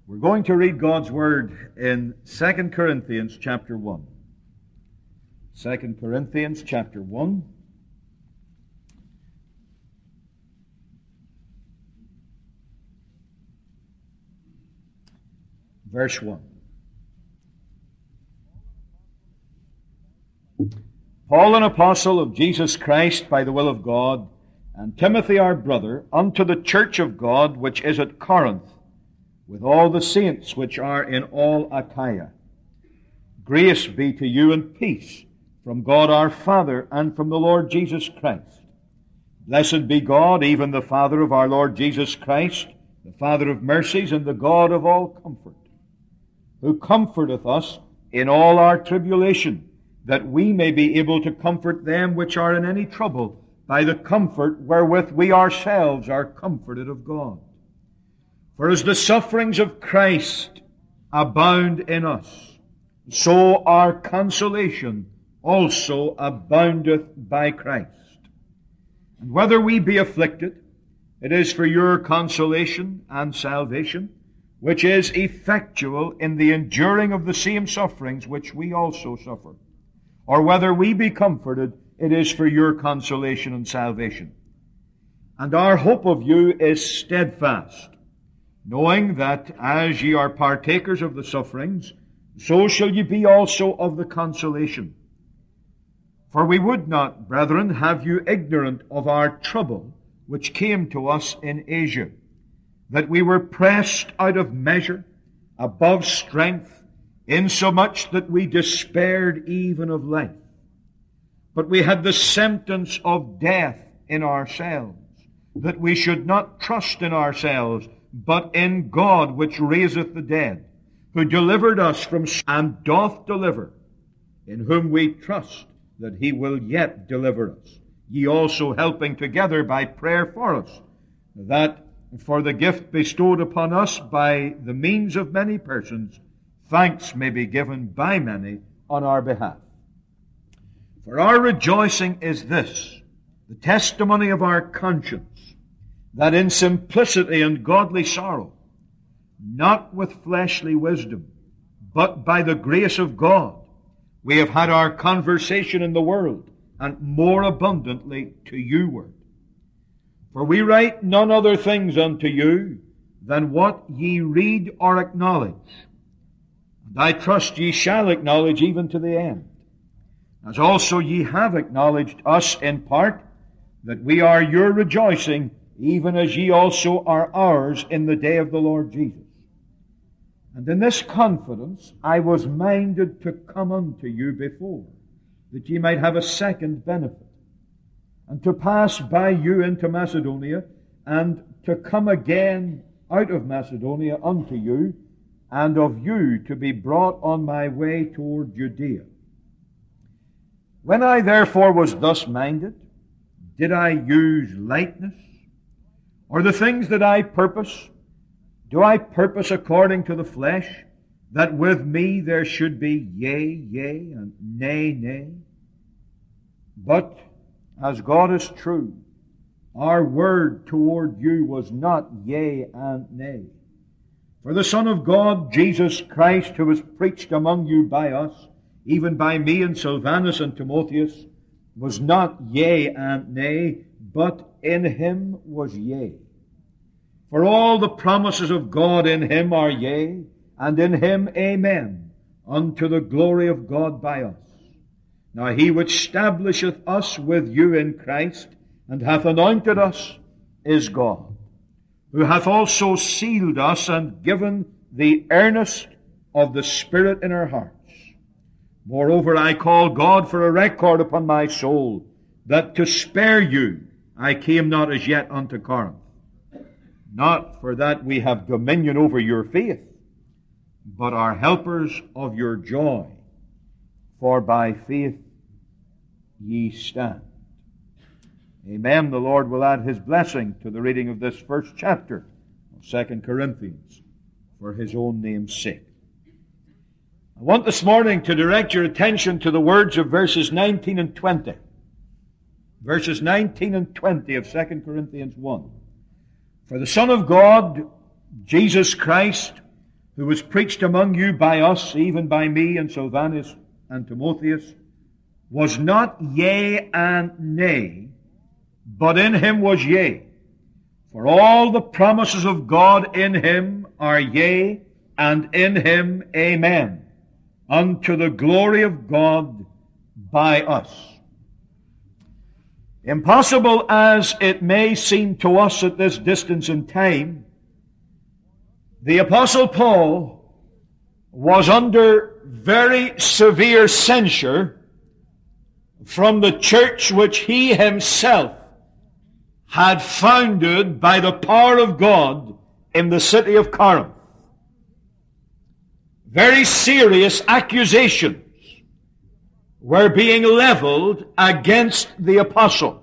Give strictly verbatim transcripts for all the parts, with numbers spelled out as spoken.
We're going to read God's Word in Second Corinthians chapter one. Second Corinthians chapter one. Verse one. Paul, an apostle of Jesus Christ by the will of God, and Timothy our brother, unto the church of God which is at Corinth, with all the saints which are in all Achaia. Grace be to you and peace from God our Father and from the Lord Jesus Christ. Blessed be God, even the Father of our Lord Jesus Christ, the Father of mercies and the God of all comfort, who comforteth us in all our tribulation, that we may be able to comfort them which are in any trouble by the comfort wherewith we ourselves are comforted of God. For as the sufferings of Christ abound in us, so our consolation also aboundeth by Christ. And whether we be afflicted, it is for your consolation and salvation, which is effectual in the enduring of the same sufferings which we also suffer. Or whether we be comforted, it is for your consolation and salvation. And our hope of you is steadfast, knowing that as ye are partakers of the sufferings, so shall ye be also of the consolation. For we would not, brethren, have you ignorant of our trouble which came to us in Asia, that we were pressed out of measure, above strength, insomuch that we despaired even of life. But we had the sentence of death in ourselves, that we should not trust in ourselves, but in God which raiseth the dead, who delivered us from sin and doth deliver, in whom we trust that he will yet deliver us. Ye also helping together by prayer for us, that for the gift bestowed upon us by the means of many persons, thanks may be given by many on our behalf. For our rejoicing is this, the testimony of our conscience, that in simplicity and godly sorrow, not with fleshly wisdom, but by the grace of God, we have had our conversation in the world, and more abundantly to you ward. For we write none other things unto you than what ye read or acknowledge. And I trust ye shall acknowledge even to the end, as also ye have acknowledged us in part, that we are your rejoicing, even as ye also are ours in the day of the Lord Jesus. And in this confidence I was minded to come unto you before, that ye might have a second benefit, and to pass by you into Macedonia, and to come again out of Macedonia unto you, and of you to be brought on my way toward Judea. When I therefore was thus minded, did I use lightness? Or the things that I purpose, do I purpose according to the flesh, that with me there should be yea, yea, and nay, nay? But as God is true, our word toward you was not yea and nay. For the Son of God, Jesus Christ, who was preached among you by us, even by me and Silvanus and Timotheus, was not yea and nay, but in him was yea. For all the promises of God in him are yea, and in him amen, unto the glory of God by us. Now he which establisheth us with you in Christ, and hath anointed us, is God, who hath also sealed us and given the earnest of the Spirit in our hearts. Moreover, I call God for a record upon my soul, that to spare you I came not as yet unto Corinth. Not for that we have dominion over your faith, but are helpers of your joy, for by faith ye stand. Amen. The Lord will add his blessing to the reading of this first chapter of Second Corinthians for his own name's sake. I want this morning to direct your attention to the words of verses nineteen and twenty. Verses nineteen and twenty of Second Corinthians one. For the Son of God, Jesus Christ, who was preached among you by us, even by me and Silvanus and Timotheus, was not yea and nay, but in him was yea. For all the promises of God in him are yea, and in him amen, unto the glory of God by us. Impossible as it may seem to us at this distance in time, the Apostle Paul was under very severe censure from the church which he himself had founded by the power of God in the city of Corinth. Very serious accusations were being leveled against the apostle.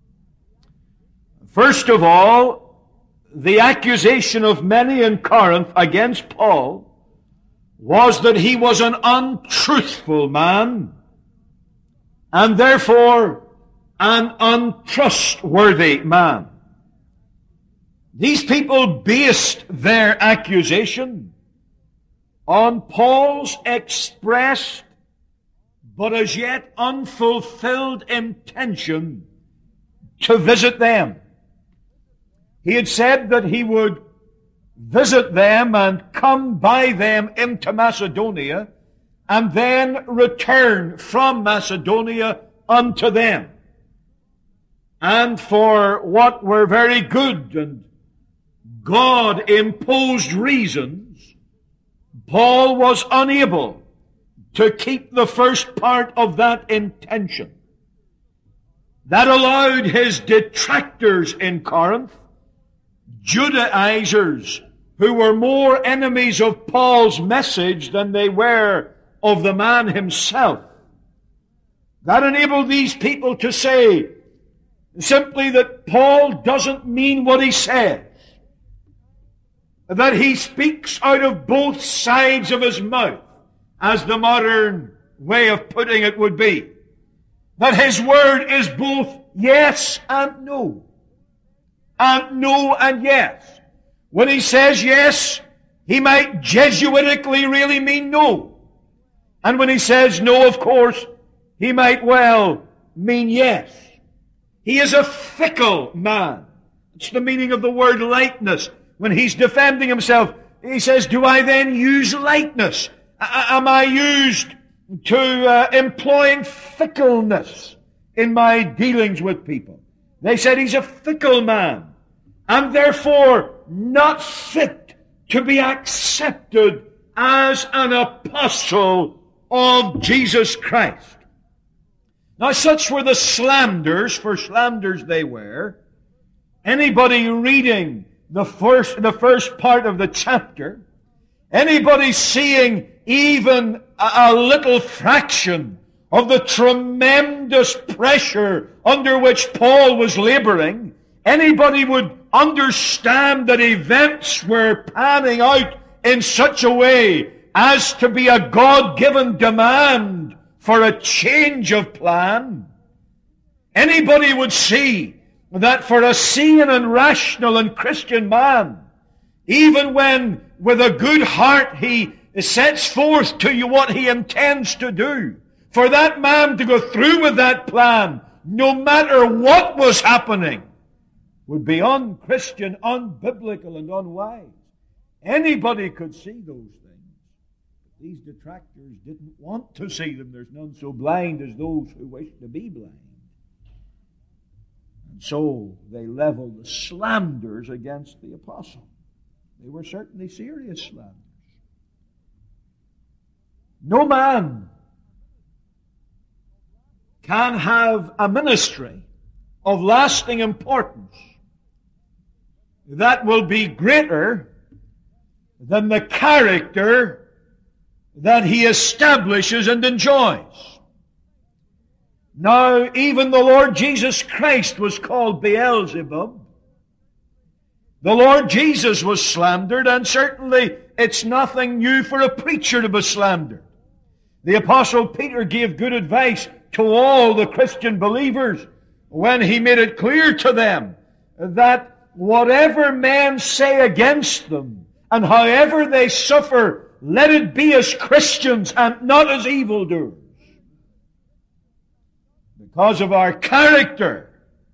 First of all, the accusation of many in Corinth against Paul was that he was an untruthful man and therefore an untrustworthy man. These people based their accusation on Paul's expressed but as yet unfulfilled intention to visit them. He had said that he would visit them and come by them into Macedonia and then return from Macedonia unto them. And for what were very good and God-imposed reasons, Paul was unable to keep the first part of that intention. That allowed his detractors in Corinth, Judaizers, who were more enemies of Paul's message than they were of the man himself, that enabled these people to say simply that Paul doesn't mean what he says, that he speaks out of both sides of his mouth, as the modern way of putting it would be, that his word is both yes and no, and no and yes. When he says yes, he might Jesuitically really mean no. And when he says no, of course, he might well mean yes. He is a fickle man. It's the meaning of the word lightness. When he's defending himself, he says, do I then use lightness? Am I used to uh, employing fickleness in my dealings with people? They said he's a fickle man and therefore not fit to be accepted as an apostle of Jesus Christ. Now, such were the slanders, for slanders they were. Anybody reading the first, the first part of the chapter, anybody seeing even a, a little fraction of the tremendous pressure under which Paul was laboring, anybody would understand that events were panning out in such a way as to be a God-given demand for a change of plan. Anybody would see that for a sane and rational and Christian man, even when with a good heart he sets forth to you what he intends to do, for that man to go through with that plan, no matter what was happening, would be unchristian, unbiblical, and unwise. Anybody could see those things. But these detractors didn't want to see them. There's none so blind as those who wish to be blind. And so they leveled the slanders against the apostle. They were certainly serious slanders. No man can have a ministry of lasting importance that will be greater than the character that he establishes and enjoys. Now, even the Lord Jesus Christ was called Beelzebub. The Lord Jesus was slandered, and certainly it's nothing new for a preacher to be slandered. The Apostle Peter gave good advice to all the Christian believers when he made it clear to them that whatever men say against them And however they suffer, let it be as Christians and not as evildoers. Because of our character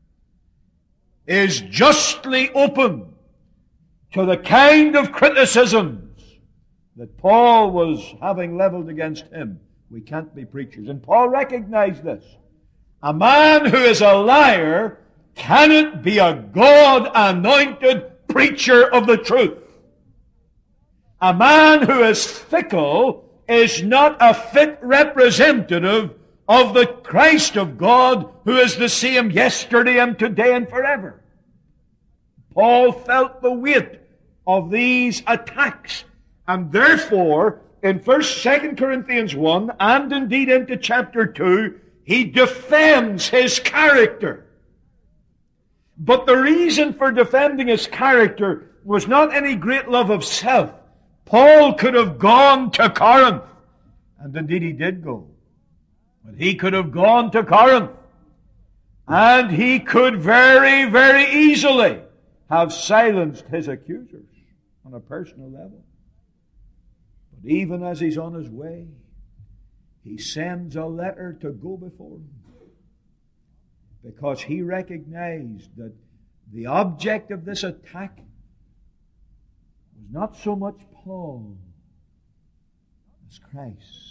is justly open to the kind of criticisms that Paul was having leveled against him. We can't be preachers. And Paul recognized this. A man who is a liar cannot be a God-anointed preacher of the truth. A man who is fickle is not a fit representative of the Christ of God, who is the same yesterday and today and forever. Paul felt the weight of these attacks, and therefore, in First, Second Corinthians one, and indeed into chapter two, he defends his character. But the reason for defending his character was not any great love of self. Paul could have gone to Corinth, and indeed he did go. But he could have gone to Corinth, and he could very, very easily have silenced his accusers on a personal level. But even as he's on his way, he sends a letter to go before him, because he recognized that the object of this attack was not so much Paul as Christ.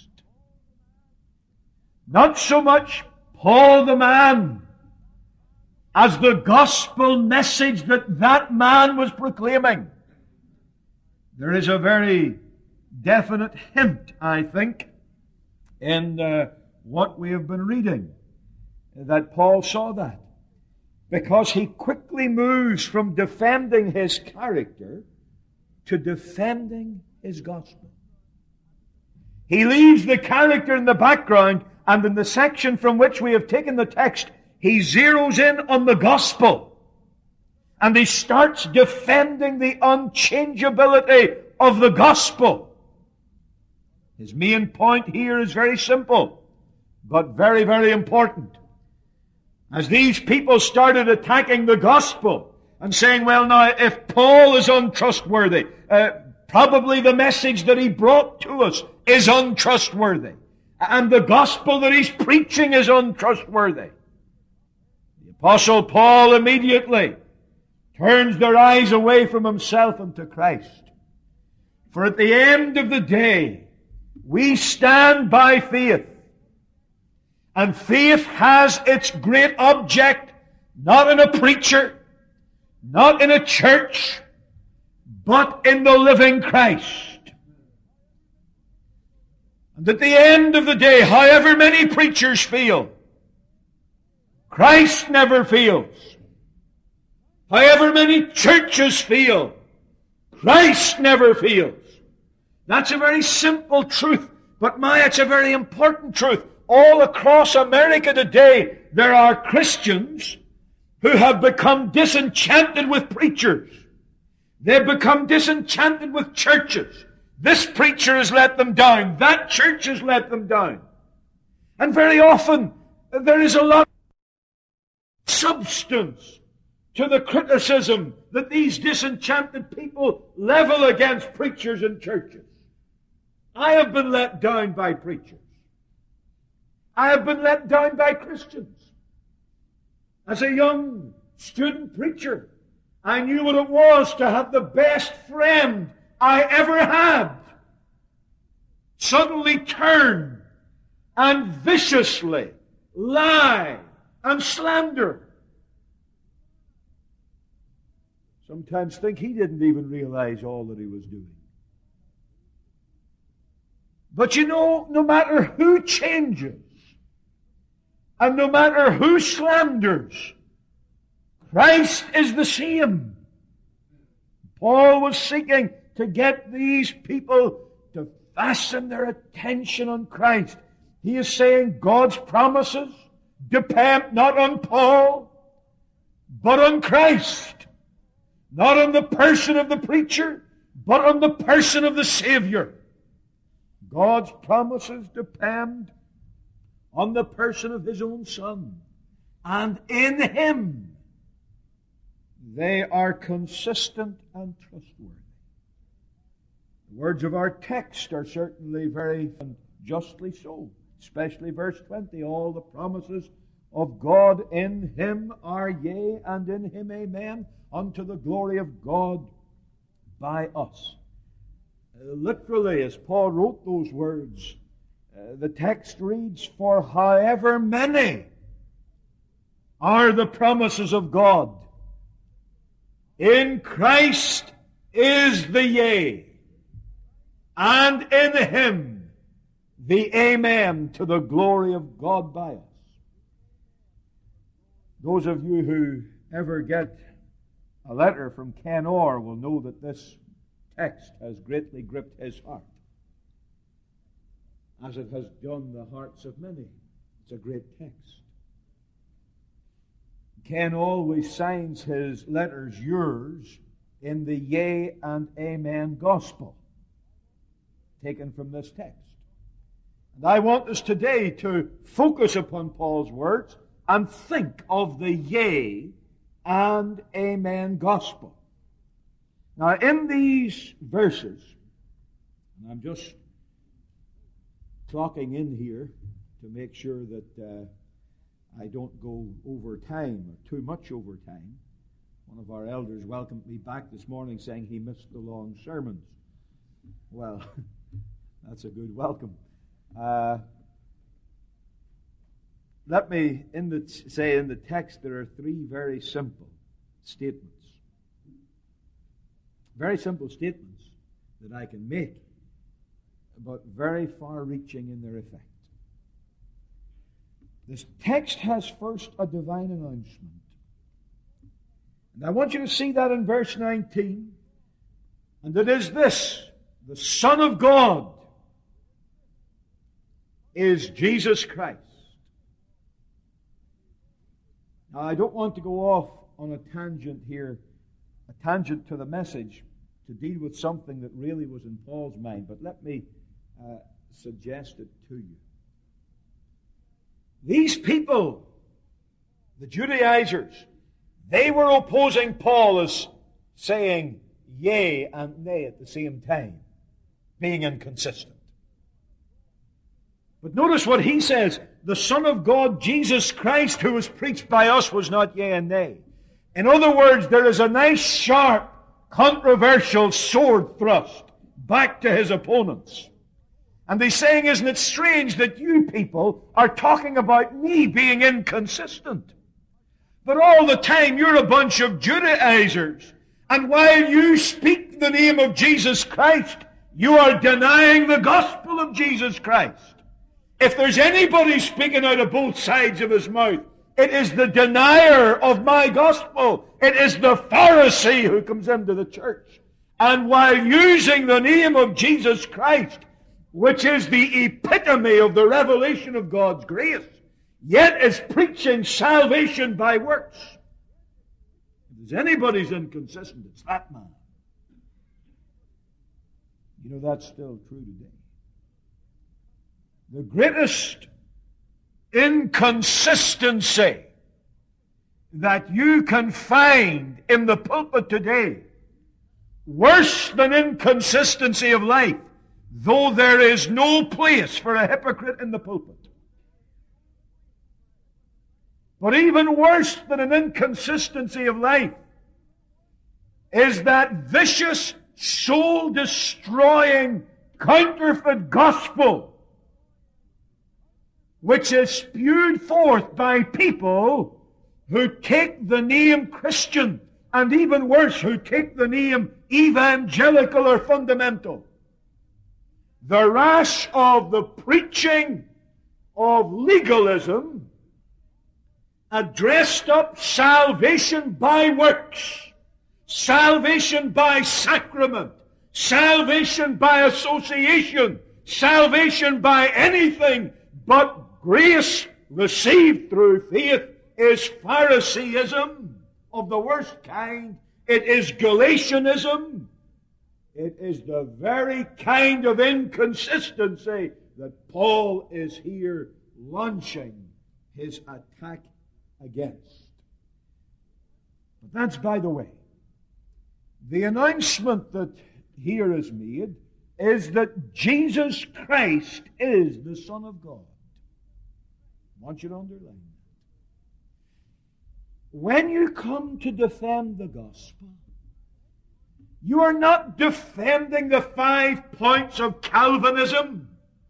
Not so much Paul the man as the gospel message that that man was proclaiming. There is a very definite hint, I think, in uh, what we have been reading, that Paul saw that. Because he quickly moves from defending his character to defending his gospel. He leaves the character in the background, and in the section from which we have taken the text, he zeroes in on the gospel. And he starts defending the unchangeability of the gospel. His main point here is very simple, but very, very important. As these people started attacking the gospel and saying, well, now, if Paul is untrustworthy, uh, probably the message that he brought to us is untrustworthy, and the gospel that he's preaching is untrustworthy, the Apostle Paul immediately turns their eyes away from himself and to Christ. For at the end of the day, we stand by faith. And faith has its great object not in a preacher, not in a church, but in the living Christ. And at the end of the day, however many preachers fail, Christ never fails. However many churches fail, Christ never fails. That's a very simple truth, but my, it's a very important truth. All across America today, there are Christians who have become disenchanted with preachers. They've become disenchanted with churches. This preacher has let them down. That church has let them down. And very often, there is a lot of substance to the criticism that these disenchanted people level against preachers and churches. I have been let down by preachers. I have been let down by Christians. As a young student preacher, I knew what it was to have the best friend I ever had suddenly turn and viciously lie and slander. Sometimes think he didn't even realize all that he was doing. But you know, no matter who changes, and no matter who slanders, Christ is the same. Paul was seeking to get these people to fasten their attention on Christ. He is saying God's promises depend not on Paul, but on Christ. Not on the person of the preacher, but on the person of the Savior. God's promises depend on the person of His own Son. And in Him, they are consistent and trustworthy. The words of our text are certainly very and justly so, especially verse twenty. All the promises of God in Him are yea, and in Him amen, unto the glory of God by us. Uh, literally, as Paul wrote those words, uh, the text reads, for however many are the promises of God, in Christ is the yea, and in Him the amen, to the glory of God by us. Those of you who ever get a letter from Ken Orr will know that this text has greatly gripped his heart, as it has done the hearts of many. It's a great text. Ken always signs his letters yours in the yea and amen gospel, taken from this text. And I want us today to focus upon Paul's words and think of the yea and amen gospel. Now, in these verses, and I'm just clocking in here to make sure that uh, I don't go over time or too much over time. One of our elders welcomed me back this morning saying he missed the long sermons. Well, that's a good welcome. Uh, let me in the t- say in the text there are three very simple statements. Very simple statements that I can make, but very far-reaching in their effect. This text has first a divine announcement. And I want you to see that in verse nineteen. And it is this: the Son of God is Jesus Christ. Now, I don't want to go off on a tangent here, a tangent to the message, to deal with something that really was in Paul's mind, but let me uh, suggest it to you. These people, the Judaizers, they were opposing Paul as saying yea and nay at the same time, being inconsistent. But notice what he says: the Son of God, Jesus Christ, who was preached by us, was not yea and nay. In other words, there is a nice, sharp, controversial sword thrust back to his opponents. And he's saying, isn't it strange that you people are talking about me being inconsistent? But all the time you're a bunch of Judaizers. And while you speak the name of Jesus Christ, you are denying the gospel of Jesus Christ. If there's anybody speaking out of both sides of his mouth, it is the denier of my gospel. It is the Pharisee who comes into the church. And while using the name of Jesus Christ, which is the epitome of the revelation of God's grace, yet is preaching salvation by works. If there's anybody's inconsistent, it's that man. You know, that's still true today. The greatest inconsistency that you can find in the pulpit today, worse than inconsistency of life, though there is no place for a hypocrite in the pulpit. But even worse than an inconsistency of life is that vicious, soul-destroying, counterfeit gospel which is spewed forth by people who take the name Christian, and even worse, who take the name evangelical or fundamental. The rash of the preaching of legalism, a dressed up salvation by works, salvation by sacrament, salvation by association, salvation by anything but grace received through faith, is Phariseeism of the worst kind. It is Galatianism. It is the very kind of inconsistency that Paul is here launching his attack against. But that's by the way. The announcement that here is made is that Jesus Christ is the Son of God. I want you to underline that. When you come to defend the gospel, you are not defending the five points of Calvinism.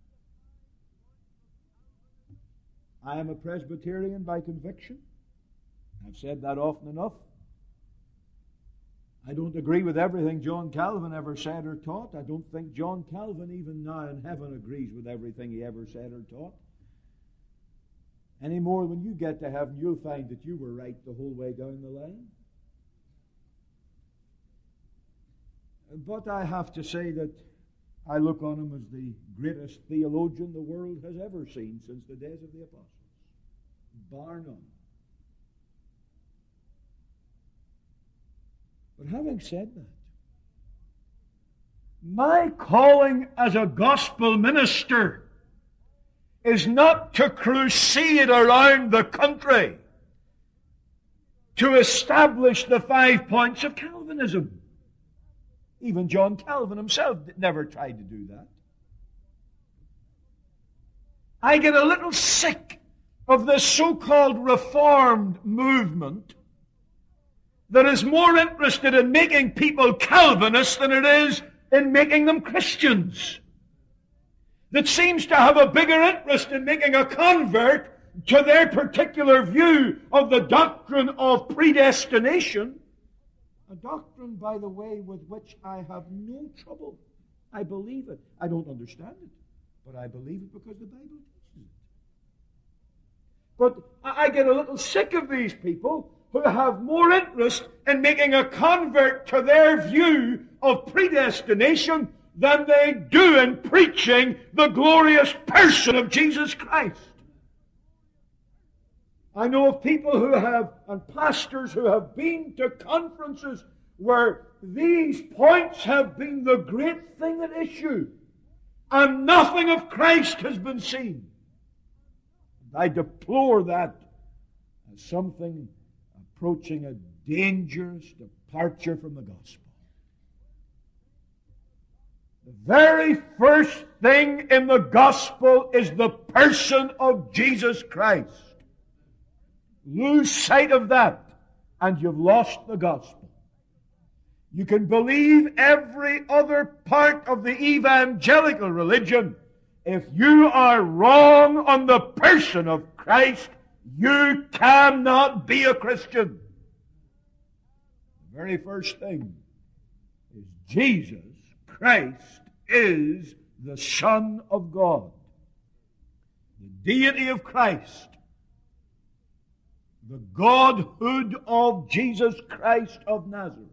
I am a Presbyterian by conviction. I've said that often enough. I don't agree with everything John Calvin ever said or taught. I don't think John Calvin, even now in heaven, agrees with everything he ever said or taught. Any more, when you get to heaven, you'll find that you were right the whole way down the line. But I have to say that I look on him as the greatest theologian the world has ever seen since the days of the apostles, bar none. But having said that, my calling as a gospel minister is not to crusade around the country to establish the five points of Calvinism. Even John Calvin himself never tried to do that. I get a little sick of this so-called Reformed movement that is more interested in making people Calvinists than it is in making them Christians. That seems to have a bigger interest in making a convert to their particular view of the doctrine of predestination. A doctrine, by the way, with which I have no trouble. I believe it. I don't understand it, but I believe it because the Bible teaches it. But I get a little sick of these people who have more interest in making a convert to their view of predestination than they do in preaching the glorious person of Jesus Christ. I know of people who have, and pastors who have been to conferences where these points have been the great thing at issue, and nothing of Christ has been seen. I deplore that as something approaching a dangerous departure from the gospel. The very first thing in the gospel is the person of Jesus Christ. Lose sight of that, and you've lost the gospel. You can believe every other part of the evangelical religion. If you are wrong on the person of Christ, you cannot be a Christian. The very first thing is Jesus Christ is the Son of God. The deity of Christ, the Godhood of Jesus Christ of Nazareth,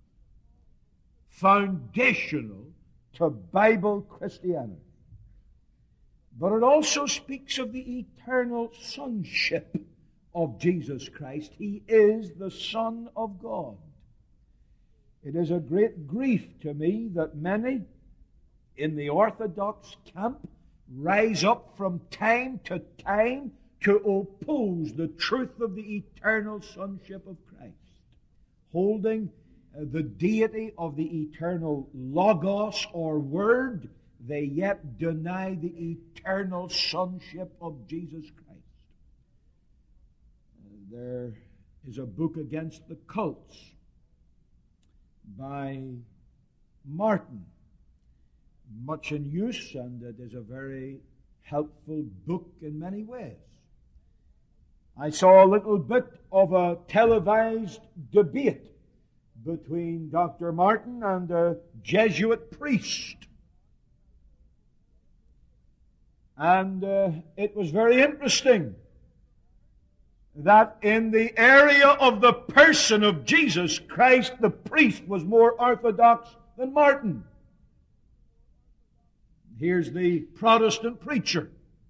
foundational to Bible Christianity. But it also speaks of the eternal sonship of Jesus Christ. He is the Son of God. It is a great grief to me that many in the Orthodox camp rise up from time to time to oppose the truth of the eternal sonship of Christ, holding the deity of the eternal Logos or Word. They yet deny the eternal sonship of Jesus Christ. There is a book against the cults by Martin, much in use, and it is a very helpful book in many ways. I saw a little bit of a televised debate between Doctor Martin and a Jesuit priest. And uh, it was very interesting that in the area of the person of Jesus Christ, the priest was more orthodox than Martin. Here's the Protestant preacher.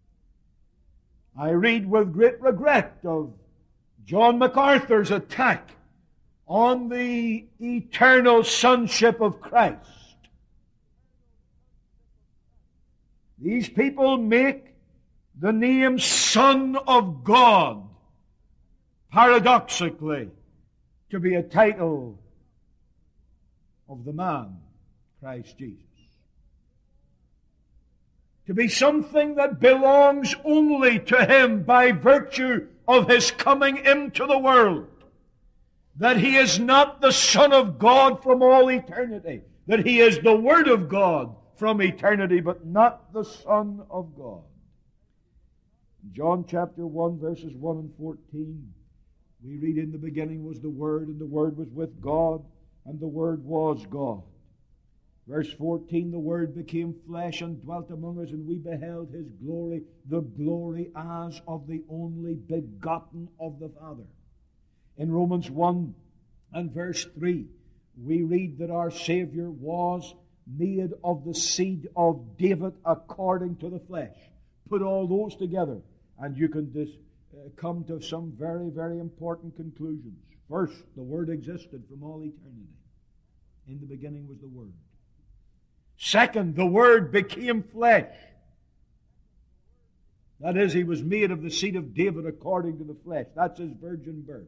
I read with great regret of John MacArthur's attack on the eternal sonship of Christ. These people make the name Son of God, paradoxically, to be a title of the man, Christ Jesus. to be something that belongs only to Him by virtue of His coming into the world. That He is not the Son of God from all eternity. That He is the Word of God from eternity, but not the Son of God. John chapter one, verses one and fourteen, we read, in the beginning was the Word, and the Word was with God, and the Word was God. Verse fourteen, the Word became flesh and dwelt among us, and we beheld His glory, the glory as of the only begotten of the Father. In Romans one and verse three, we read that our Savior was made of the seed of David according to the flesh. Put all those together, and you can dis, uh, come to some very, very important conclusions. First, the Word existed from all eternity. In the beginning was the Word. Second, the Word became flesh. That is, He was made of the seed of David according to the flesh. That's His virgin birth.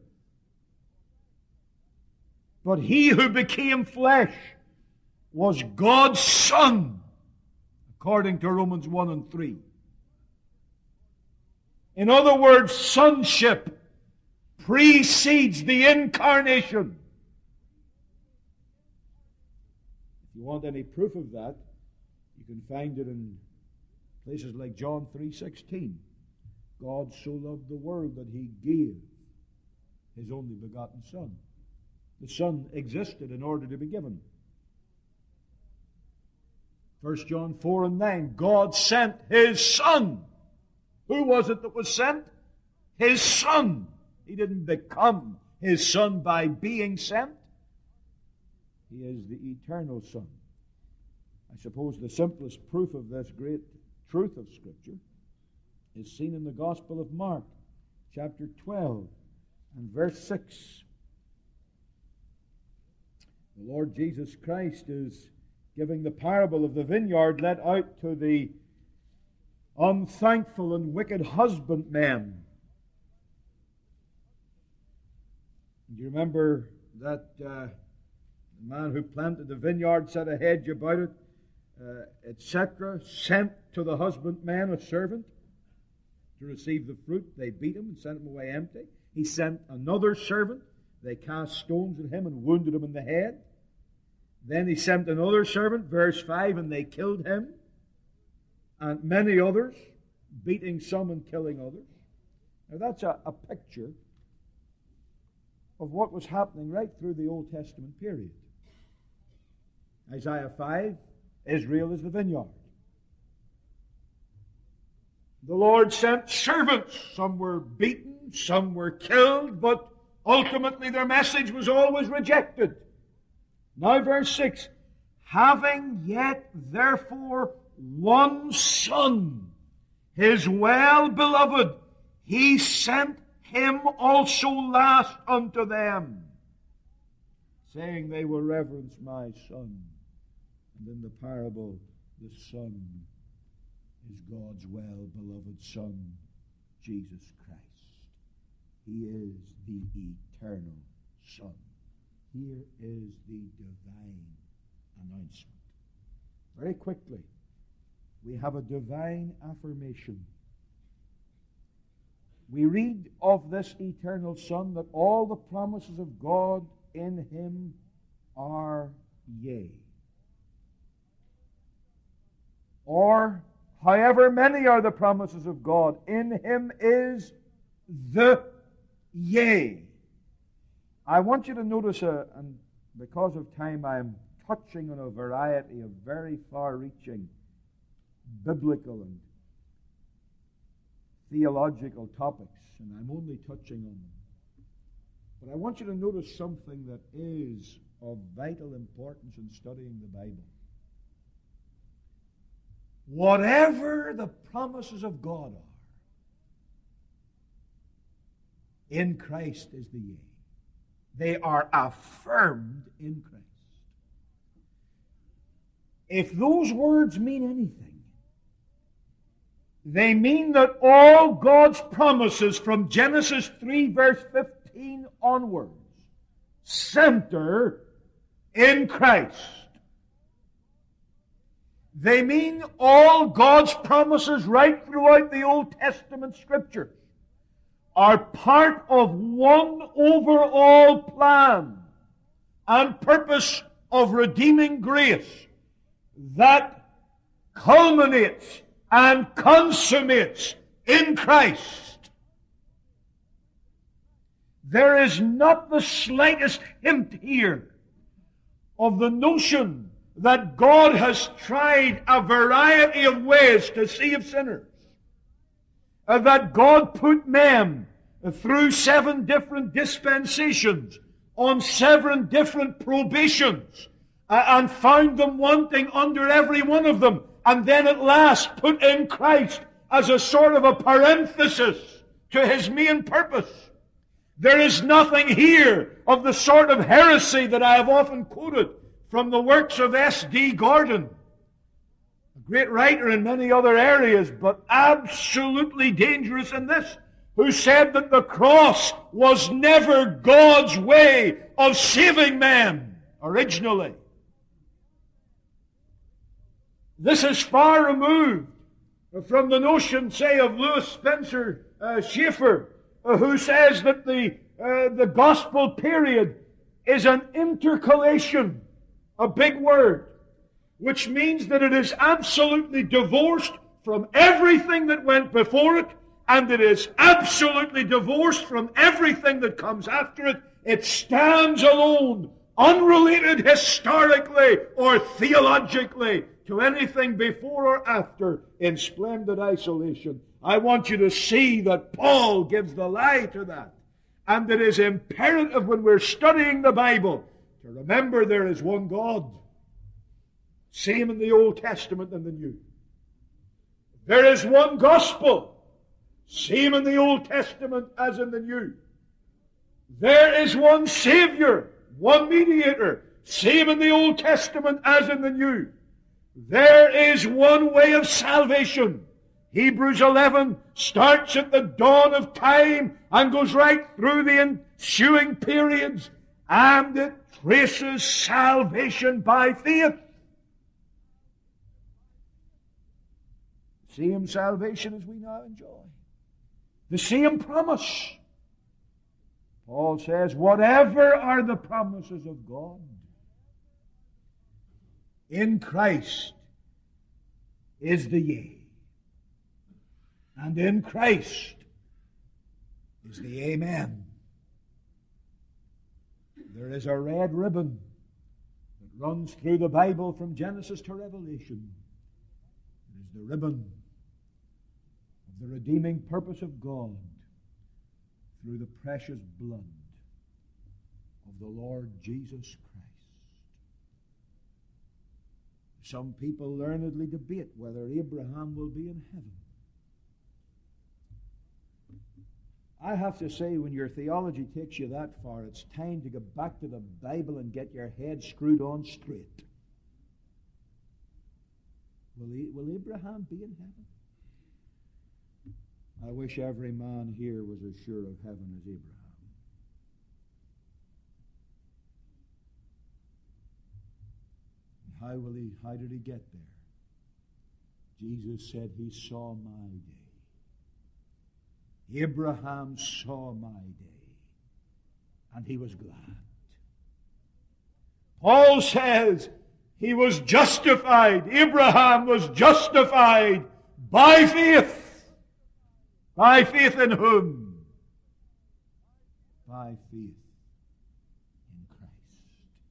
But He who became flesh was God's Son, according to Romans one and three. In other words, sonship precedes the incarnation. If you want any proof of that, you can find it in places like John three sixteen. God so loved the world that He gave His only begotten Son. The Son existed in order to be given. First John four and nine, God sent His Son. Who was it that was sent? His Son. He didn't become His Son by being sent. He is the eternal Son. I suppose the simplest proof of this great truth of Scripture is seen in the Gospel of Mark, chapter twelve and verse six. The Lord Jesus Christ is giving the parable of the vineyard let out to the unthankful and wicked husbandmen. Do you remember that uh, the man who planted the vineyard, set a hedge about it, uh, et cetera, sent to the husbandmen a servant to receive the fruit? They beat him and sent him away empty. He sent another servant. They cast stones at him and wounded him in the head. Then he sent another servant, verse five, and they killed him. And many others, beating some and killing others. Now that's a, a picture of what was happening right through the Old Testament period. Isaiah five, Israel is the vineyard. The Lord sent servants. Some were beaten, some were killed, but ultimately their message was always rejected. Now verse six, having yet therefore one Son, His well-beloved, He sent Him also last unto them, saying, they will reverence my Son. And in the parable, the Son is God's well-beloved Son, Jesus Christ. He is the eternal Son. Here is the divine announcement. Very quickly, we have a divine affirmation. We read of this eternal Son that all the promises of God in Him are yea. Or, however many are the promises of God, in Him is the yea. I want you to notice, a, and because of time I am touching on a variety of very far-reaching biblical and theological topics, and I'm only touching on them. But I want you to notice something that is of vital importance in studying the Bible. Whatever the promises of God are, in Christ is the yea. They are affirmed in Christ. If those words mean anything, they mean that all God's promises from Genesis three verse fifteen onwards center in Christ. They mean all God's promises right throughout the Old Testament Scriptures are part of one overall plan and purpose of redeeming grace that culminates and consummates in Christ. There is not the slightest hint here of the notion that God has tried a variety of ways to save sinners. Uh, that God put men through seven different dispensations on seven different probations uh, and found them wanting under every one of them, and then at last put in Christ as a sort of a parenthesis to His main purpose. There is nothing here of the sort of heresy that I have often quoted from the works of S D Gordon, a great writer in many other areas, but absolutely dangerous in this, who said that the cross was never God's way of saving men originally. This is far removed from the notion, say, of Louis Spencer uh, Schaeffer, uh, who says that the, uh, the gospel period is an intercalation, a big word, which means that it is absolutely divorced from everything that went before it, and it is absolutely divorced from everything that comes after it. It stands alone, unrelated historically or theologically to anything before or after, in splendid isolation. I want you to see that Paul gives the lie to that. And it is imperative when we're studying the Bible to remember there is one God. Same in the Old Testament and the New. There is one gospel. Same in the Old Testament as in the New. There is one Savior, one mediator. Same in the Old Testament as in the New. There is one way of salvation. Hebrews eleven starts at the dawn of time and goes right through the ensuing periods, and it traces salvation by faith. Same salvation as we now enjoy. The same promise. Paul says, whatever are the promises of God, in Christ is the yea, and in Christ is the amen. There is a red ribbon that runs through the Bible from Genesis to Revelation. It is the ribbon of the redeeming purpose of God through the precious blood of the Lord Jesus Christ. Some people learnedly debate whether Abraham will be in heaven. I have to say, when your theology takes you that far, it's time to go back to the Bible and get your head screwed on straight. Will, he, will Abraham be in heaven? I wish every man here was as sure of heaven as Abraham. How will he, how did he get there? Jesus said he saw my day. Abraham saw my day, and he was glad. Paul says he was justified. Abraham was justified by faith. By faith in whom? By faith in Christ.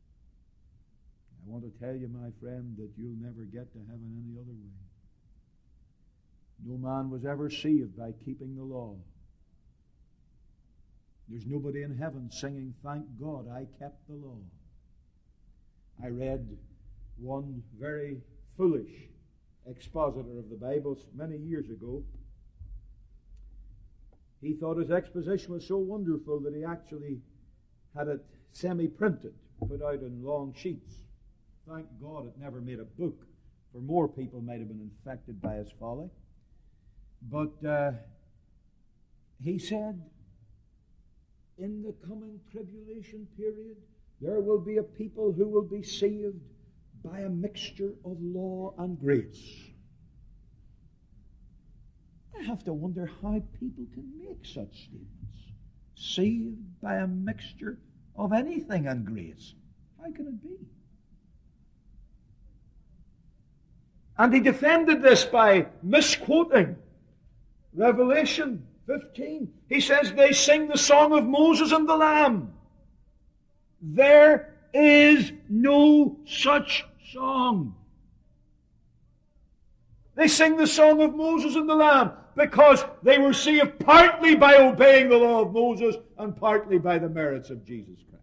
I want to tell you, my friend, that you'll never get to heaven any other way. No man was ever saved by keeping the law. There's nobody in heaven singing, thank God I kept the law. I read one very foolish expositor of the Bible many years ago. He thought his exposition was so wonderful that he actually had it semi-printed, put out in long sheets. Thank God it never made a book, for more people might have been infected by his folly. But uh, he said, in the coming tribulation period, there will be a people who will be saved by a mixture of law and grace. I have to wonder how people can make such statements. Saved by a mixture of anything and grace. How can it be? And he defended this by misquoting Revelation fifteen. He says they sing the song of Moses and the Lamb. There is no such song. They sing the song of Moses and the Lamb because they were saved partly by obeying the law of Moses and partly by the merits of Jesus Christ.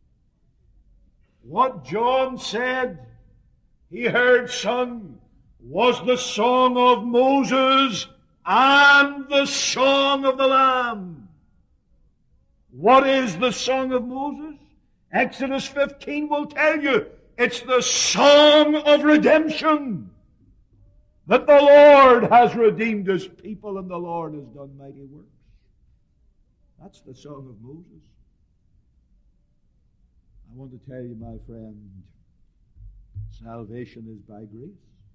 What John said he heard sung was the song of Moses and the song of the Lamb. What is the song of Moses? Exodus fifteen will tell you it's the song of redemption. That the Lord has redeemed His people and the Lord has done mighty works. That's the song of Moses. I want to tell you, my friend, salvation is by grace.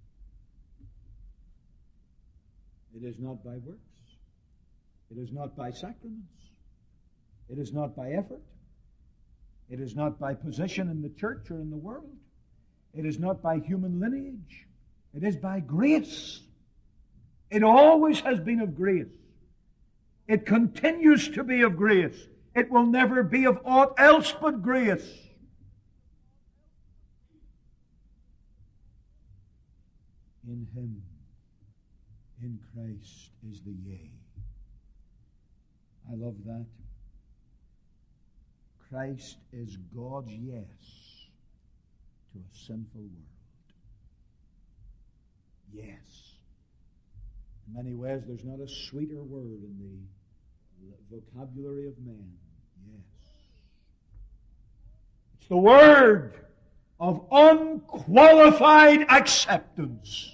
It is not by works. It is not by sacraments. It is not by effort. It is not by position in the church or in the world. It is not by human lineage. It is by grace. It always has been of grace. It continues to be of grace. It will never be of aught else but grace. In Him, in Christ, is the yea. I love that. Christ is God's yes to a sinful world. Yes. In many ways, there's not a sweeter word in the vocabulary of man. Yes. It's the word of unqualified acceptance.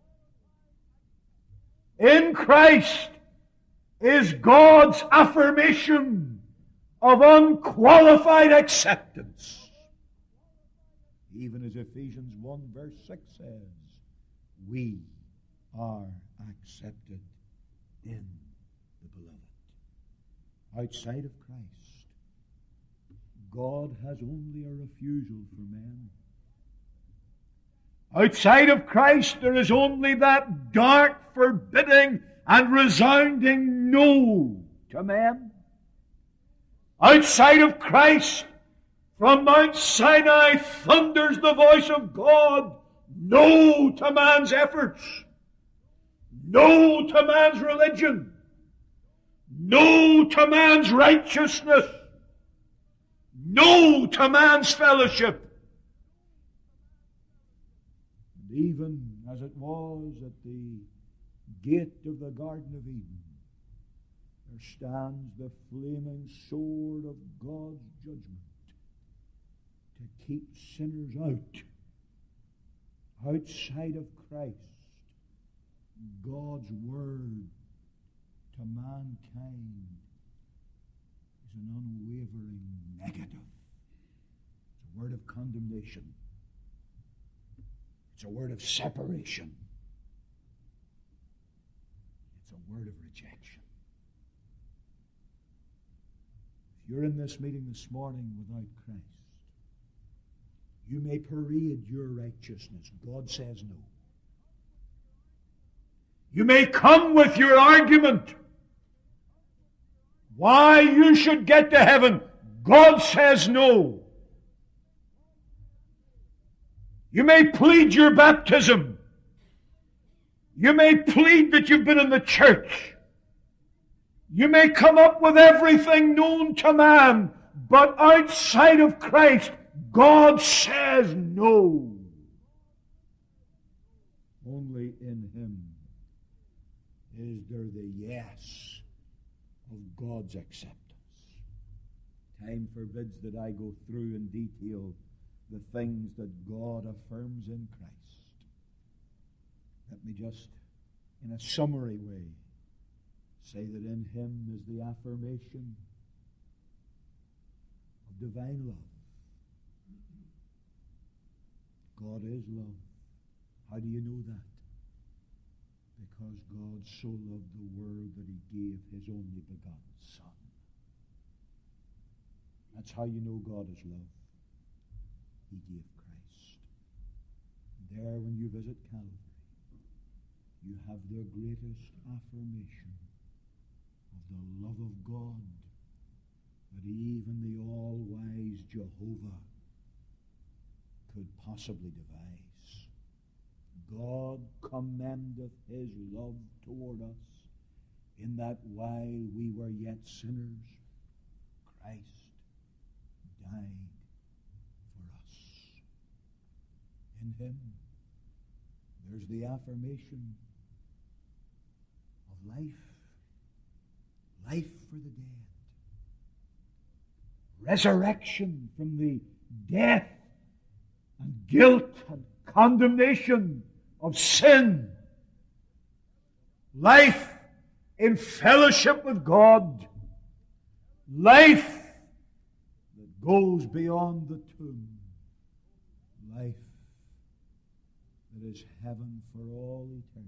In Christ is God's affirmation of unqualified acceptance. Even as Ephesians one verse six says, we are accepted in the Beloved. Outside of Christ, God has only a refusal for men. Outside of Christ, there is only that dark, forbidding, and resounding no to men. Outside of Christ, from Mount Sinai thunders the voice of God, no to man's efforts, no to man's religion, no to man's righteousness, no to man's fellowship. And even as it was at the gate of the Garden of Eden, there stands the flaming sword of God's judgment to keep sinners out. Outside of Christ, God's word to mankind is an unwavering negative. It's a word of condemnation. It's a word of separation. It's a word of rejection. If you're in this meeting this morning without Christ, you may parade your righteousness. God says no. You may come with your argument why you should get to heaven. God says no. You may plead your baptism. You may plead that you've been in the church. You may come up with everything known to man, but outside of Christ, God says no. Only in Him is there the yes of God's acceptance. Time forbids that I go through in detail the things that God affirms in Christ. Let me just, in a summary way, say that in Him is the affirmation of divine love. God is love. How do you know that? Because God so loved the world that He gave His only begotten Son. That's how you know God is love. He gave Christ. There, when you visit Calvary, you have the greatest affirmation of the love of God that even the all-wise Jehovah could possibly devise. God commendeth His love toward us in that while we were yet sinners, Christ died for us. In Him, there's the affirmation of life, life for the dead, resurrection from the death and guilt and condemnation of sin, life in fellowship with God, life that goes beyond the tomb, life that is heaven for all eternity.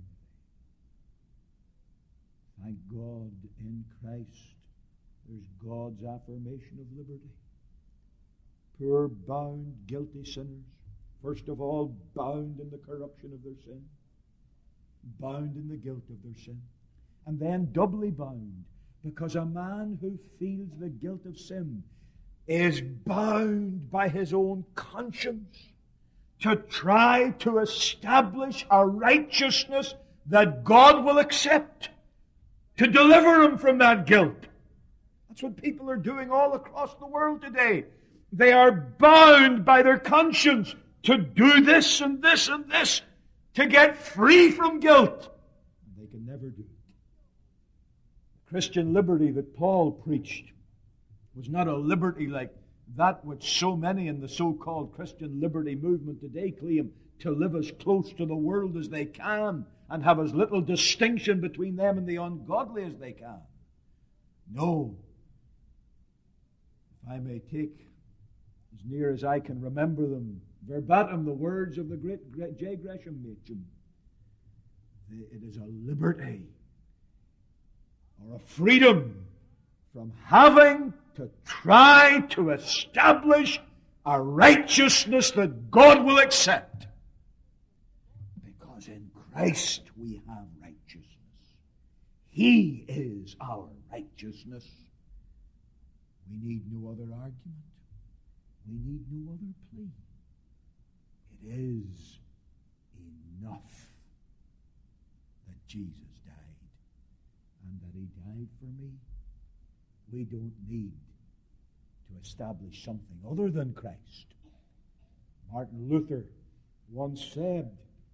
Thank God, in Christ there's God's affirmation of liberty. Poor, bound, guilty sinners, first of all, bound in the corruption of their sin, bound in the guilt of their sin, and then doubly bound, because a man who feels the guilt of sin is bound by his own conscience to try to establish a righteousness that God will accept, to deliver him from that guilt. That's what people are doing all across the world today. They are bound by their conscience to do this and this and this to get free from guilt. And they can never do it. The Christian liberty that Paul preached was not a liberty like that which so many in the so-called Christian liberty movement today claim, to live as close to the world as they can and have as little distinction between them and the ungodly as they can. No. If I may take, as near as I can remember them, verbatim the words of the great J. Gresham Machen, it is a liberty or a freedom from having to try to establish a righteousness that God will accept. Because in Christ we have righteousness. He is our righteousness. We need no other argument. We need no other plea. It is enough that Jesus died, and that He died for me. We don't need to establish something other than Christ. Martin Luther once said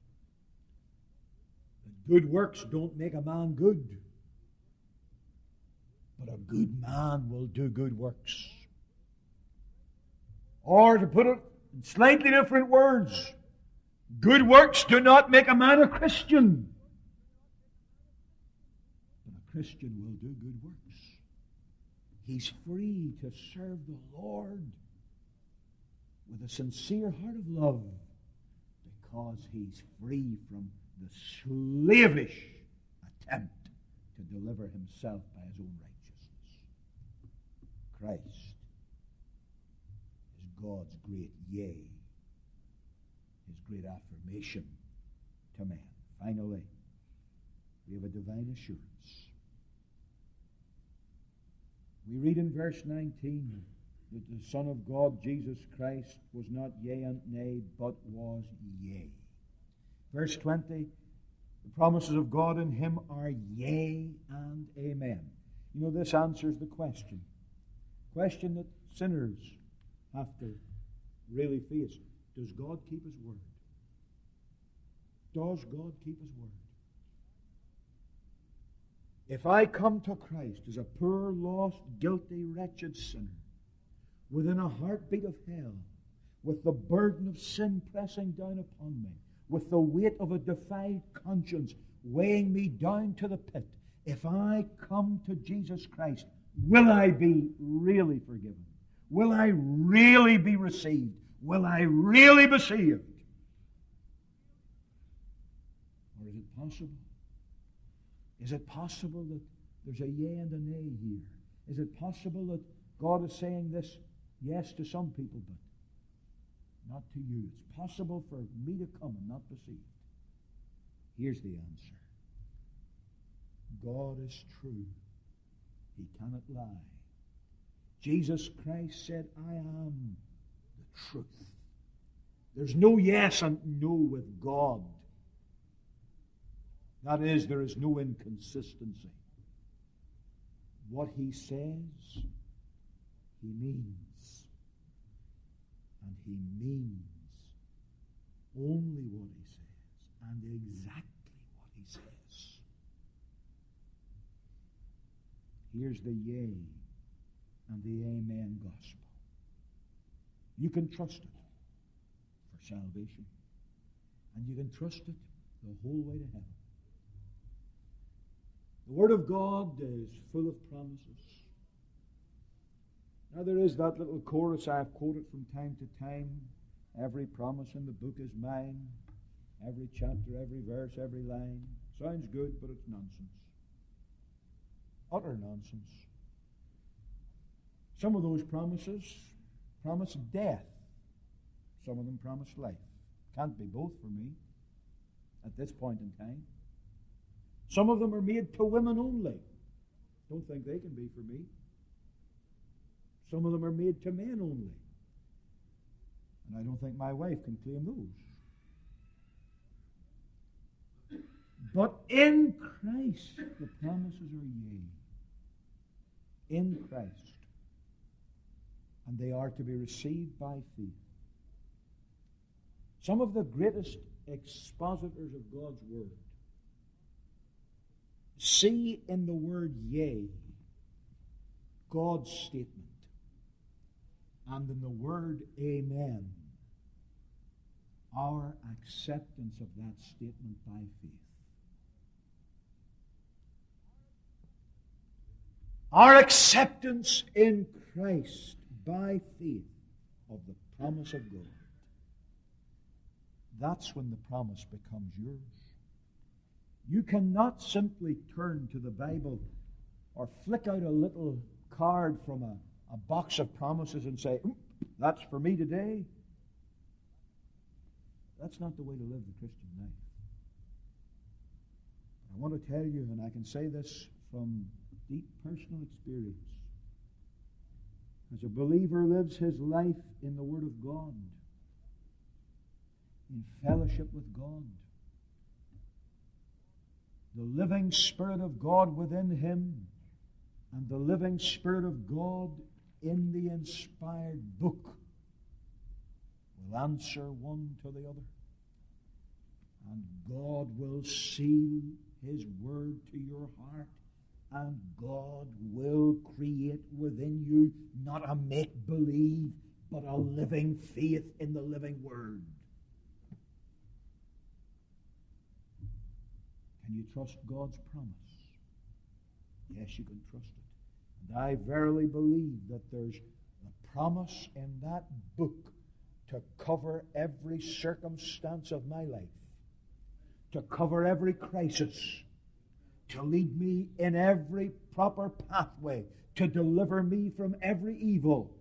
that good works don't make a man good, but a good man will do good works. Or to put it in slightly different words, good works do not make a man a Christian, but a Christian will do good works. He's free to serve the Lord with a sincere heart of love because he's free from the slavish attempt to deliver himself by his own righteousness. Christ is God's great yea, His great affirmation to man. Finally, we have a divine assurance. We read in verse nineteen that the Son of God, Jesus Christ, was not yea and nay, but was yea. Verse twenty, the promises of God in Him are yea and amen. You know, this answers the question. Question that sinners have to really face. Does God keep His word? Does God keep His word? If I come to Christ as a poor, lost, guilty, wretched sinner, within a heartbeat of hell, with the burden of sin pressing down upon me, with the weight of a defiled conscience weighing me down to the pit, if I come to Jesus Christ, will I be really forgiven? Will I really be received? Will I really be saved? Or is it possible? Is it possible that there's a yea and a nay here? Is it possible that God is saying this yes to some people, but not to you? It's possible for me to come and not be saved. Here's the answer. God is true. He cannot lie. Jesus Christ said, I am the truth. There's no yes and no with God. That is, there is no inconsistency. What He says, He means. And He means only what He says, and exactly what He says. Here's the yea and the amen gospel. You can trust it for salvation, and you can trust it the whole way to heaven. The Word of God is full of promises. Now there is that little chorus I have quoted from time to time. Every promise in the book is mine. Every chapter, every verse, every line. Sounds good, but it's nonsense. Utter nonsense. Some of those promises promise death. Some of them promise life. Can't be both for me at this point in time. Some of them are made to women only. Don't think they can be for me. Some of them are made to men only. And I don't think my wife can claim those. But in Christ, the promises are yea. In Christ. And they are to be received by faith. Some of the greatest expositors of God's Word see in the word yea God's statement, and in the word amen our acceptance of that statement by faith. Our acceptance in Christ by faith of the promise of God. That's when the promise becomes yours. You cannot simply turn to the Bible or flick out a little card from a, a box of promises and say, that's for me today. That's not the way to live the Christian life. I want to tell you, and I can say this from deep personal experience, as a believer lives his life in the Word of God, in fellowship with God, the living Spirit of God within him and the living Spirit of God in the inspired book will answer one to the other. And God will seal His Word to your heart, and God will create within you not a make-believe, but a living faith in the living Word. Can you trust God's promise? Yes, you can trust it. And I verily believe that there's a promise in that book to cover every circumstance of my life, to cover every crisis, to lead me in every proper pathway, to deliver me from every evil.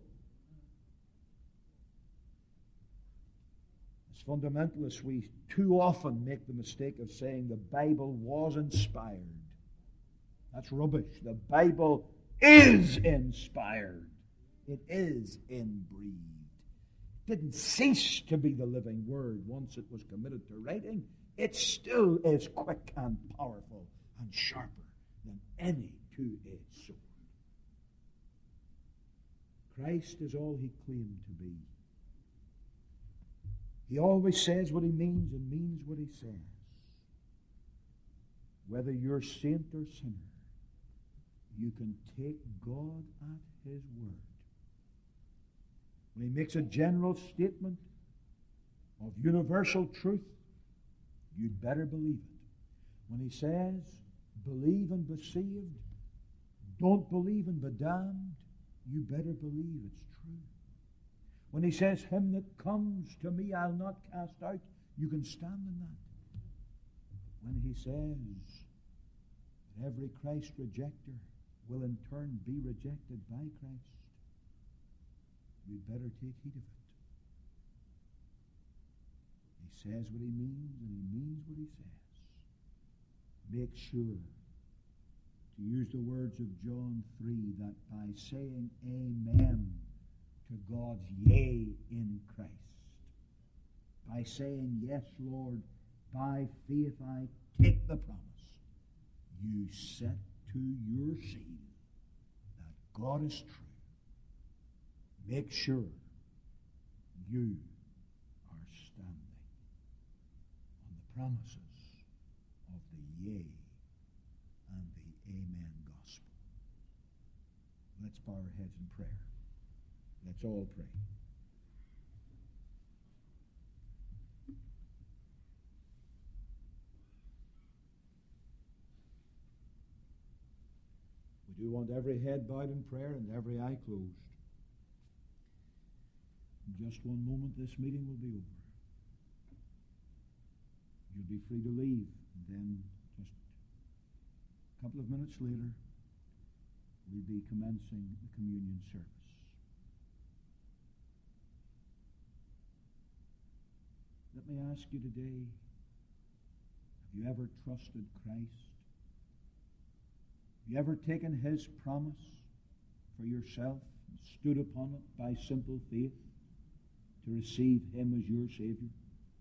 As fundamentalists, we too often make the mistake of saying the Bible was inspired. That's rubbish. The Bible is inspired. It is inbreathed. It didn't cease to be the living Word once it was committed to writing. It still is quick and powerful and sharper than any two-edged sword. Christ is all He claimed to be. He always says what He means and means what He says. Whether you're saint or sinner, you can take God at His word. When He makes a general statement of universal truth, you'd better believe it. When He says, believe and be saved, don't believe and be damned, you better believe it's true. When He says, him that comes to me I'll not cast out, you can stand in that. When he says that every Christ rejecter will in turn be rejected by Christ. We'd better take heed of it. He says what he means, and he means what he says. Make sure to use the words of John three, that by saying amen to God's yea in Christ, by saying, yes, Lord, by faith I take the promise, you set to your seal that God is true. Make sure you are standing on the promises of the yea and the amen gospel. Let's bow our heads in prayer. Let's all pray. We do want every head bowed in prayer and every eye closed. In just one moment, this meeting will be over. You'll be free to leave, and then just a couple of minutes later, we'll be commencing the communion service. Let me ask you today, have you ever trusted Christ? Have you ever taken his promise for yourself and stood upon it by simple faith to receive him as your Savior?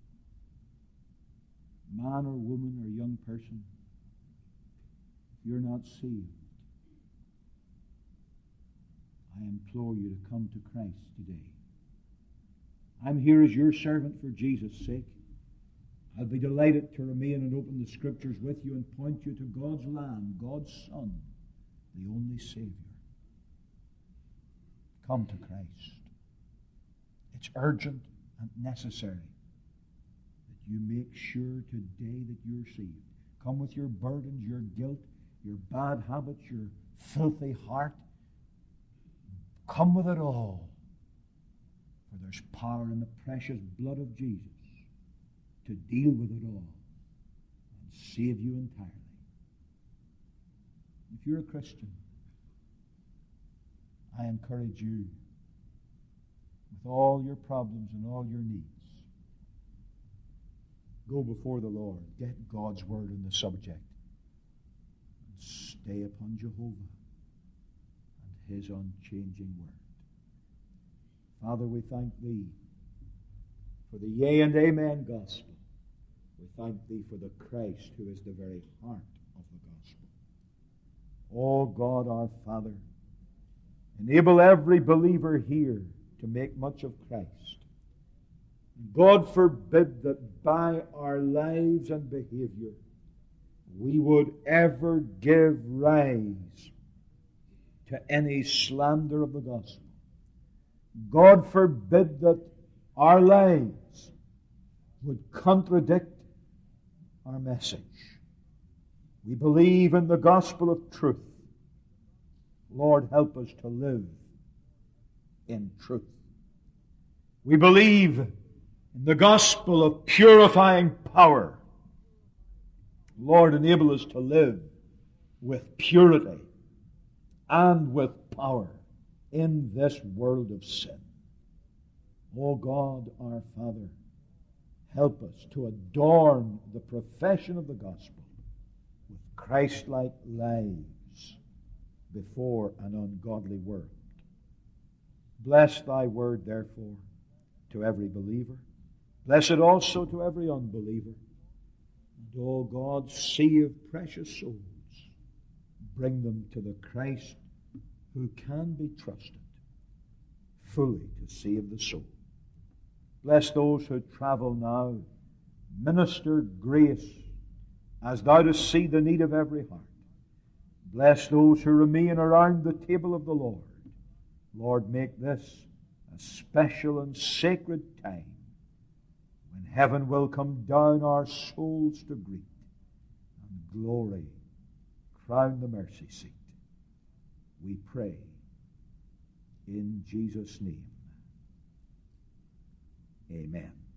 Man or woman or young person, if you're not saved, I implore you to come to Christ today. I'm here as your servant for Jesus' sake. I'll be delighted to remain and open the Scriptures with you and point you to God's Lamb, God's Son, the only Savior. Come to Christ. It's urgent and necessary that you make sure today that you're saved. Come with your burdens, your guilt, your bad habits, your filthy heart. Come with it all. For there's power in the precious blood of Jesus to deal with it all and save you entirely. If you're a Christian, I encourage you, with all your problems and all your needs, go before the Lord, get God's word in the subject, and stay upon Jehovah and his unchanging word. Father, we thank thee for the yea and amen gospel. We thank thee for the Christ who is the very heart of the gospel. O God our Father, enable every believer here to make much of Christ. God forbid that by our lives and behavior we would ever give rise to any slander of the gospel. God forbid that our lives would contradict our message. We believe in the gospel of truth. Lord, help us to live in truth. We believe in the gospel of purifying power. Lord, enable us to live with purity and with power in this world of sin. O God, our Father, help us to adorn the profession of the gospel with Christ-like lives before an ungodly world. Bless thy word, therefore, to every believer. Bless it also to every unbeliever. And, O God, sea of precious souls, bring them to the Christ who can be trusted fully to save the soul. Bless those who travel now. Minister grace as thou dost see the need of every heart. Bless those who remain around the table of the Lord. Lord, make this a special and sacred time when heaven will come down our souls to greet, and glory crown the mercy seat. We pray in Jesus' name. Amen.